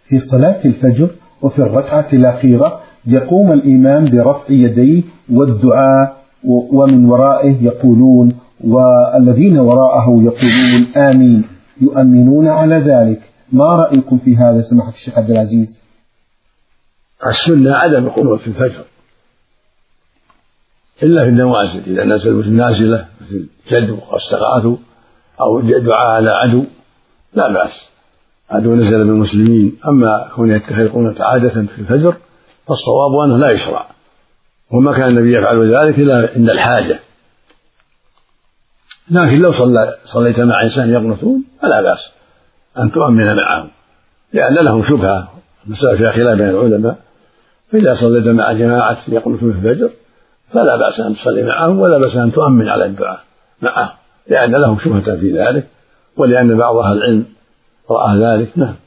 في صلاة الفجر وفي الركعة الأخيرة يقوم الإمام برفع يديه والدعاء، ومن ورائه يقولون والذين وراءه يقولون آمين، يؤمنون على ذلك. ما رأيكم في هذا سماحة الشيخ عبد العزيز؟ السنة عدم القنوت في الفجر إلا في النوازل، إذا نزلوا في النازلة مثل جد واستغاثوا أو دعاء على عدو لا بأس، عدو نزل بالمسلمين. أما كون يتخذون عادة في الفجر فالصواب أنه لا يشرع، وما كان النبي يفعل ذلك إلا عند الحاجة. لكن لو صليت مع إنسان يقنطون فلا بأس أن تؤمن معهم، لأن لهم شبهة، المسألة فيها خلاف بين العلماء. فإذا صليت مع جماعة يقنطون في الفجر فلا بأس أن تصلي معهم، ولا بأس أن تؤمن على الدعاء معهم، لأن لهم شبهة في ذلك، ولأن بعض أهل العلم رأى ذلك. نعم.